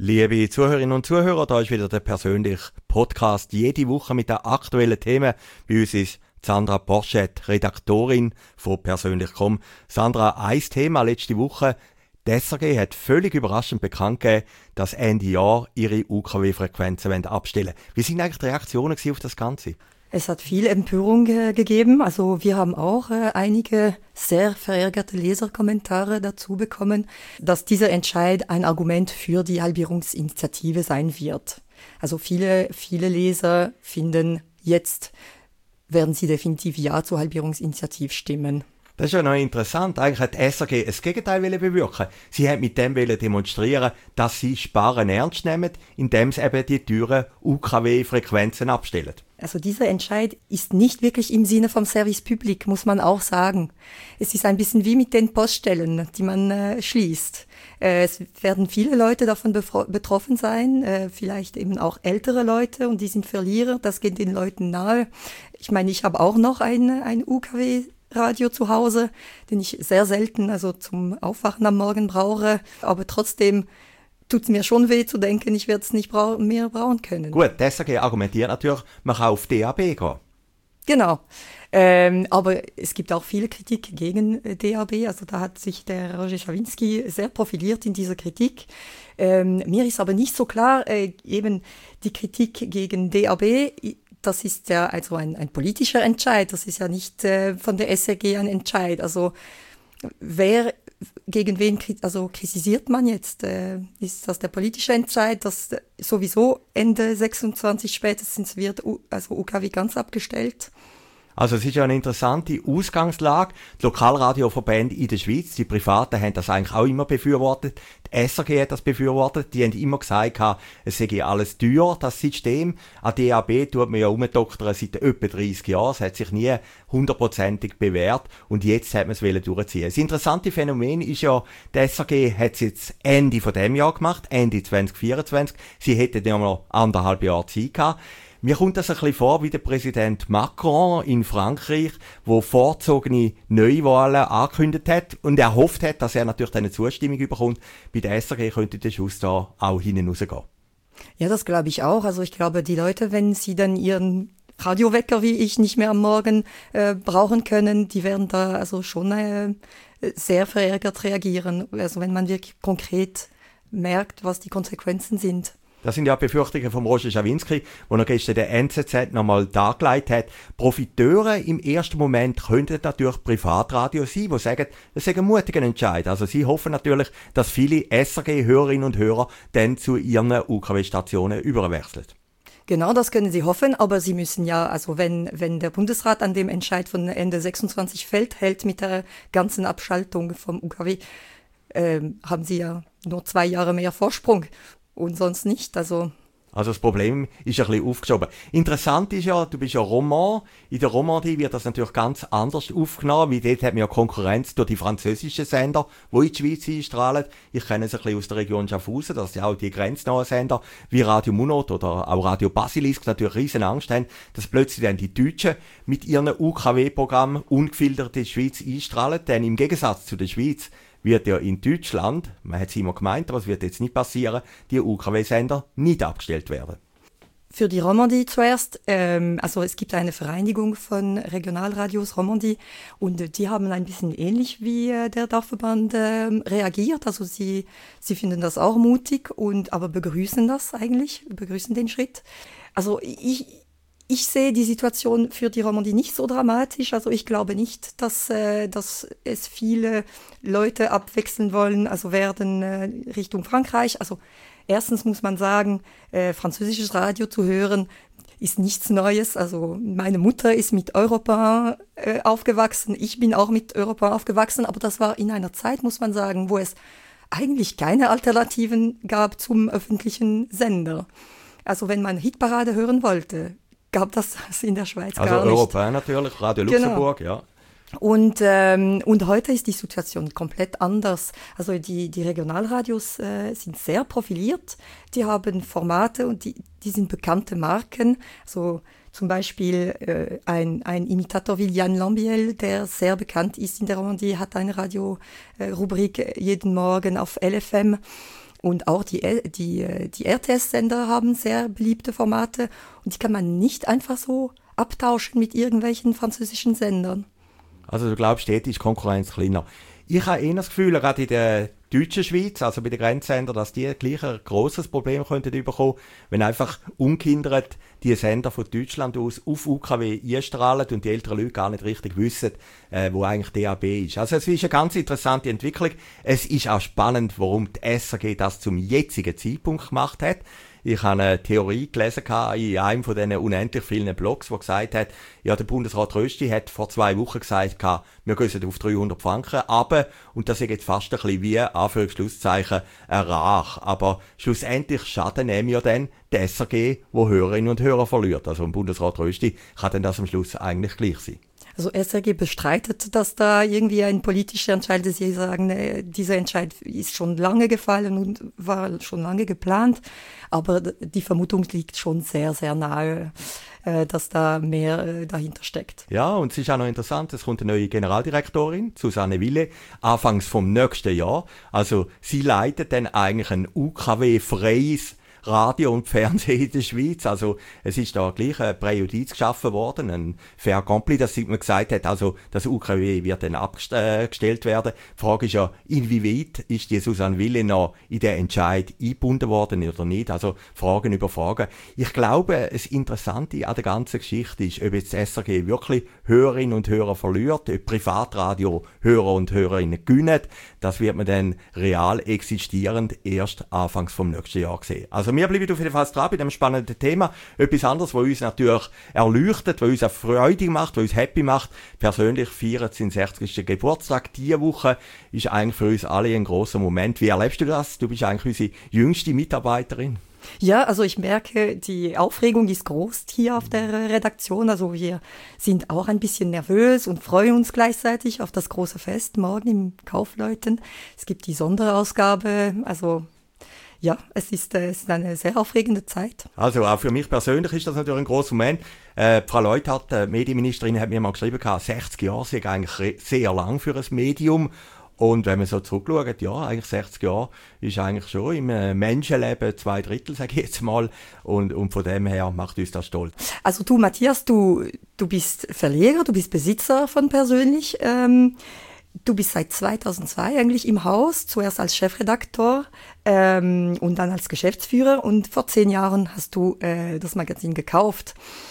Liebe Zuhörerinnen und Zuhörer, da ist wieder der persönliche Podcast jede Woche mit den aktuellen Themen. Bei uns ist Sandra Porchet, Redaktorin von persönlich.com. Sandra, ein Thema letzte Woche. Die SRG hat völlig überraschend bekannt gegeben, dass Ende Jahr ihre UKW-Frequenzen abstellen wollen. Wie sind eigentlich die Reaktionen auf das Ganze? Es hat viel Empörung gegeben. Also wir haben auch einige sehr verärgerte Leserkommentare dazu bekommen, dass dieser Entscheid ein Argument für die Halbierungsinitiative sein wird. Also viele Leser finden, jetzt werden sie definitiv Ja zur Halbierungsinitiative stimmen. Das ist ja noch interessant. Eigentlich hat die SRG das Gegenteil bewirken. Sie hat mit dem demonstrieren, dass sie Sparen ernst nehmen, indem sie eben die teuren UKW-Frequenzen abstellen. Also dieser Entscheid ist nicht wirklich im Sinne vom Service Public, muss man auch sagen. Es ist ein bisschen wie mit den Poststellen, die man schließt. Es werden viele Leute davon betroffen sein, vielleicht eben auch ältere Leute, und die sind Verlierer. Das geht den Leuten nahe. Ich meine, ich habe auch noch ein UKW-Radio zu Hause, den ich sehr selten, also zum Aufwachen am Morgen brauche, aber trotzdem tut es mir schon weh zu denken, ich werde es nicht mehr brauchen können. Gut, die SRG argumentiert natürlich, man kann auf DAB gehen. Genau, aber es gibt auch viele Kritik gegen DAB, also da hat sich der Roger Schawinski sehr profiliert in dieser Kritik. Mir ist aber nicht so klar, eben die Kritik gegen DAB, das ist ja also ein politischer Entscheid, das ist ja nicht von der SRG ein Entscheid. Also gegen wen kritisiert man jetzt? Ist das der politische Entscheid, dass sowieso Ende 26 spätestens wird UKW ganz abgestellt? Also es ist ja eine interessante Ausgangslage. Die Lokalradioverbände in der Schweiz, die Privaten, haben das eigentlich auch immer befürwortet. Die SRG hat das befürwortet. Die haben immer gesagt, es sei alles teuer, das System. An DAB tut man ja umdoktern seit etwa 30 Jahren. Es hat sich nie 100%ig bewährt. Und jetzt hat man es durchziehen. Das interessante Phänomen ist ja, die SRG hat es jetzt Ende von dem Jahr gemacht, Ende 2024. Sie hätten ja noch 1,5 Jahre Zeit gehabt. Mir kommt das ein bisschen vor wie der Präsident Macron in Frankreich, der vorzogene Neuwahlen angekündigt hat und er hofft hat, dass er natürlich eine Zustimmung bekommt. Bei der SRG könnte der Schuss da auch hinten rausgehen. Ja, das glaube ich auch. Also ich glaube, die Leute, wenn sie dann ihren Radiowecker wie ich nicht mehr am Morgen brauchen können, die werden da also schon sehr verärgert reagieren. Also wenn man wirklich konkret merkt, was die Konsequenzen sind. Das sind ja Befürchtungen von Roger Schawinski, der noch gestern der NZZ nochmal dargelegt hat. Profiteure im ersten Moment könnten natürlich Privatradios sein, die sagen, das sei ein mutiger Entscheid. Also sie hoffen natürlich, dass viele SRG-Hörerinnen und Hörer dann zu ihren UKW-Stationen überwechseln. Genau, das können sie hoffen, aber sie müssen ja, also wenn der Bundesrat an dem Entscheid von Ende 26 hält mit der ganzen Abschaltung vom UKW, haben sie ja nur 2 Jahre mehr Vorsprung. Und sonst nicht, also das Problem ist ein bisschen aufgeschoben. Interessant ist ja, du bist ja Romand. In der Romandie wird das natürlich ganz anders aufgenommen, weil dort hat man ja Konkurrenz durch die französischen Sender, die in die Schweiz einstrahlen. Ich kenne es ein bisschen aus der Region Schaffhausen, dass ja auch die grenznahen Sender wie Radio Munot oder auch Radio Basilisk natürlich riesen Angst haben, dass plötzlich dann die Deutschen mit ihren UKW-Programmen ungefiltert in die Schweiz einstrahlen. Denn im Gegensatz zu der Schweiz wird ja in Deutschland, man hat es immer gemeint, aber es wird jetzt nicht passieren, die UKW-Sender nicht abgestellt werden. Für die Romandie zuerst, also es gibt eine Vereinigung von Regionalradios Romandie und die haben ein bisschen ähnlich wie der Dachverband reagiert. Also sie finden das auch mutig aber begrüßen den Schritt. Also ich sehe die Situation für die Romandie nicht so dramatisch. Also ich glaube nicht, dass es viele Leute abwechseln wollen, also werden Richtung Frankreich. Also erstens muss man sagen, französisches Radio zu hören ist nichts Neues. Also meine Mutter ist mit Europa aufgewachsen, ich bin auch mit Europa aufgewachsen, aber das war in einer Zeit, muss man sagen, wo es eigentlich keine Alternativen gab zum öffentlichen Sender. Also wenn man Hitparade hören wollte, gab das in der Schweiz gar nicht. Also Europa natürlich, Radio Luxemburg, genau. Ja. Und heute ist die Situation komplett anders. Also die Regionalradios sind sehr profiliert. Die haben Formate und die sind bekannte Marken. Also zum Beispiel ein Imitator wie Yann Lambiel, der sehr bekannt ist in der Romandie, hat eine Radiorubrik jeden Morgen auf LFM. Und auch die RTS-Sender haben sehr beliebte Formate und die kann man nicht einfach so abtauschen mit irgendwelchen französischen Sendern. Also du glaubst, dort ist die Konkurrenz kleiner. Ich habe eher das Gefühl, gerade in der deutschen Schweiz, also bei den Grenzsendern, dass die gleich ein grosses Problem könnten bekommen, wenn einfach ungehindert die Sender von Deutschland aus auf UKW einstrahlen und die älteren Leute gar nicht richtig wissen, wo eigentlich DAB ist. Also es ist eine ganz interessante Entwicklung. Es ist auch spannend, warum die SRG das zum jetzigen Zeitpunkt gemacht hat. Ich habe eine Theorie gelesen in einem von diesen unendlich vielen Blogs, der gesagt hat, ja, der Bundesrat Rösti hat vor 2 Wochen gesagt, wir gehen auf 300 Franken runter, und das ist jetzt fast ein bisschen wie, Anführungs-Schlusszeichen, ein Rach. Aber schlussendlich schaden ihm ja dann die SRG, wo Hörerinnen und Hörer verliert. Also im Bundesrat Rösti kann dann das am Schluss eigentlich gleich sein. Also SRG bestreitet, dass da irgendwie ein politischer Entscheid ist. Sie sagen, dieser Entscheid ist schon lange gefallen und war schon lange geplant. Aber die Vermutung liegt schon sehr, sehr nahe, dass da mehr dahinter steckt. Ja, und es ist auch noch interessant, es kommt eine neue Generaldirektorin, Susanne Wille, anfangs vom nächsten Jahr. Also sie leitet dann eigentlich ein UKW-freies Radio und Fernsehen in der Schweiz. Also es ist da gleich ein Präjudiz geschaffen worden, ein Fait accompli, dass man gesagt hat, also das UKW wird dann abgestellt werden. Die Frage ist ja, inwieweit ist die Susanne Wille noch in den Entscheid eingebunden worden oder nicht? Also Fragen über Fragen. Ich glaube, das Interessante an der ganzen Geschichte ist, ob jetzt das SRG wirklich Hörerinnen und Hörer verliert, ob Privatradio Hörer und Hörerinnen gewinnen. Das wird man dann real existierend erst anfangs vom nächsten Jahr sehen. Also wir bleiben auf jeden Fall dran bei diesem spannenden Thema. Etwas anderes, was uns natürlich erleuchtet, was uns auch Freude macht, was uns happy macht. Persönlich feiert seinen 60. Geburtstag. Diese Woche ist eigentlich für uns alle ein grosser Moment. Wie erlebst du das? Du bist eigentlich unsere jüngste Mitarbeiterin. Ja, also ich merke, die Aufregung ist groß hier auf der Redaktion. Also wir sind auch ein bisschen nervös und freuen uns gleichzeitig auf das große Fest morgen im Kaufleuten. Es gibt die Sonderausgabe, also ja, es ist eine sehr aufregende Zeit. Also auch für mich persönlich ist das natürlich ein grosser Moment. Frau Leuthard, die Medienministerin, hat mir mal geschrieben, 60 Jahre sind eigentlich sehr lang für ein Medium. Und wenn man so zurückschaut, ja, eigentlich 60 Jahre ist eigentlich schon im Menschenleben 2/3, sage ich jetzt mal. Und von dem her macht uns das stolz. Also du, Matthias, du bist Verleger, du bist Besitzer von Persönlich. Du bist seit 2002 eigentlich im Haus, zuerst als Chefredaktor und dann als Geschäftsführer. Und vor 10 Jahren hast du das Magazin gekauft.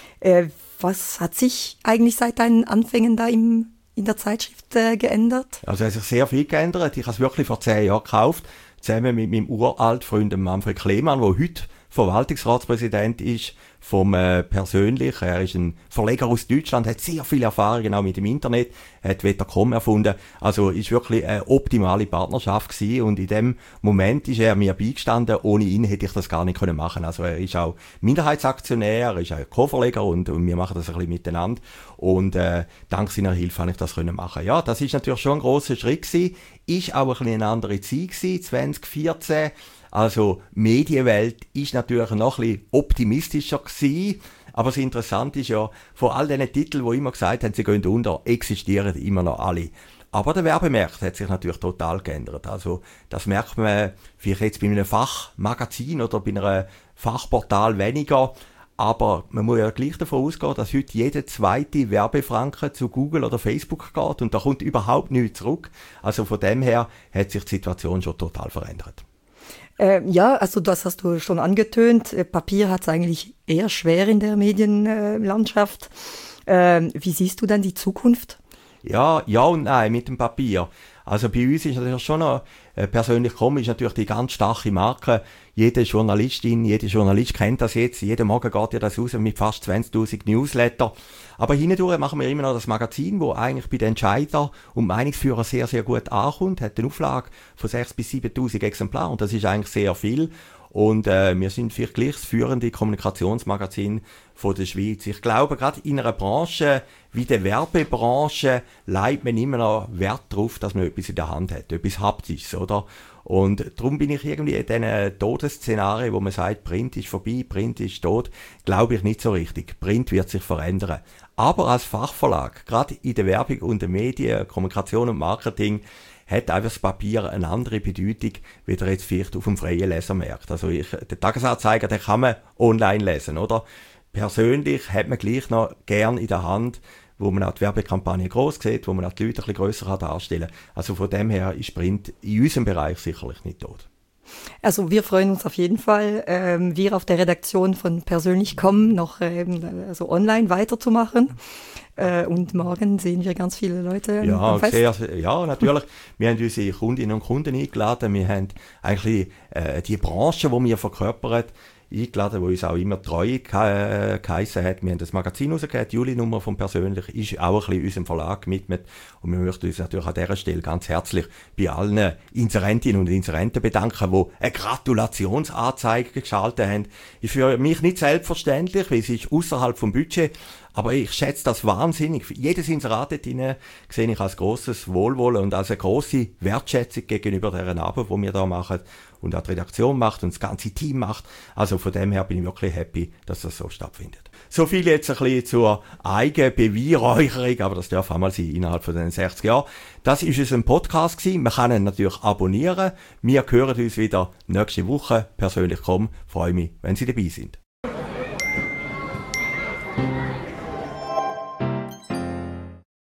Was hat sich eigentlich seit deinen Anfängen da in der Zeitschrift geändert? Also es hat sich sehr viel geändert. Ich habe es wirklich vor 10 Jahren gekauft, zusammen mit meinem uralten Freund Manfred Klemann, der heute Verwaltungsratspräsident ist vom Persönlich. Er ist ein Verleger aus Deutschland, hat sehr viele Erfahrungen auch mit dem Internet, hat Wettercom erfunden. Also ist wirklich eine optimale Partnerschaft gewesen, und in dem Moment ist er mir beigestanden. Ohne ihn hätte ich das gar nicht machen können. Also er ist auch Minderheitsaktionär, er ist auch Co-Verleger und wir machen das ein bisschen miteinander. Und dank seiner Hilfe habe ich das machen. Ja, das ist natürlich schon ein grosser Schritt gewesen. Ist auch ein bisschen eine andere Zeit gewesen, 2014. Also, Medienwelt ist natürlich noch ein bisschen optimistischer gewesen. Aber das Interessante ist ja, von all diesen Titeln, die immer gesagt haben, sie gehen unter, existieren immer noch alle. Aber der Werbemarkt hat sich natürlich total geändert. Also, das merkt man vielleicht jetzt bei einem Fachmagazin oder bei einem Fachportal weniger. Aber man muss ja gleich davon ausgehen, dass heute jeder zweite Werbefranken zu Google oder Facebook geht und da kommt überhaupt nichts zurück. Also von dem her hat sich die Situation schon total verändert. Ja, also das hast du schon angetönt. Papier hat es eigentlich eher schwer in der Medienlandschaft. Wie siehst du denn die Zukunft? Ja und nein mit dem Papier. Also bei uns ist natürlich schon noch persönlich komisch, natürlich die ganz starke Marke. Jede Journalistin, jeder Journalist kennt das jetzt. Jeden Morgen geht ja das raus mit fast 20.000 Newsletter. Aber hindurch machen wir immer noch das Magazin, wo eigentlich bei den Entscheidern und Meinungsführern sehr, sehr gut ankommt. Hat eine Auflage von 6.000 bis 7.000 Exemplaren. Und das ist eigentlich sehr viel. Und wir sind vielleicht gleich das führende Kommunikationsmagazin von der Schweiz. Ich glaube, gerade in einer Branche wie der Werbebranche legt man immer noch Wert darauf, dass man etwas in der Hand hat, etwas Haptisches, oder? Und darum bin ich irgendwie in diesen Todesszenarien, wo man sagt, Print ist vorbei, Print ist tot, glaube ich nicht so richtig. Print wird sich verändern. Aber als Fachverlag, gerade in der Werbung und den Medien, Kommunikation und Marketing, hat einfach das Papier eine andere Bedeutung, wie der jetzt vielleicht auf dem freien Lesermarkt. Also den Tagesanzeiger, den kann man online lesen, oder? Persönlich hat man gleich noch gern in der Hand, wo man auch die Werbekampagne gross sieht, wo man auch die Leute ein bisschen grösser darstellen kann. Also von dem her ist Print in unserem Bereich sicherlich nicht tot. Also wir freuen uns auf jeden Fall, wir auf der Redaktion von Persönlich.com noch also online weiterzumachen. Und morgen sehen wir ganz viele Leute am Fest. Ja, natürlich. Wir haben unsere Kundinnen und Kunden eingeladen. Wir haben eigentlich die Branche, die wir verkörpern, eingeladen, die uns auch immer treu geheissen hat. Wir haben das Magazin rausgegeben, die Juli-Nummer von Persönlich, ist auch ein bisschen unserem Verlag gewidmet. Und wir möchten uns natürlich an dieser Stelle ganz herzlich bei allen Inserentinnen und Inserenten bedanken, die eine Gratulationsanzeige geschaltet haben. Ist für mich nicht selbstverständlich, weil es ist außerhalb vom Budget. Aber ich schätze das wahnsinnig. Jedes Inserat dort drin sehe ich als grosses Wohlwollen und als eine grosse Wertschätzung gegenüber dieser Arbeit, die wir da machen und auch die Redaktion macht und das ganze Team macht. Also von dem her bin ich wirklich happy, dass das so stattfindet. So viel jetzt ein bisschen zur Eigenbeweihräucherung, aber das darf einmal sein innerhalb von den 60 Jahren. Das ist unser Podcast gewesen. Man kann ihn natürlich abonnieren. Wir hören uns wieder nächste Woche. Persönlich.com. Freue mich, wenn Sie dabei sind.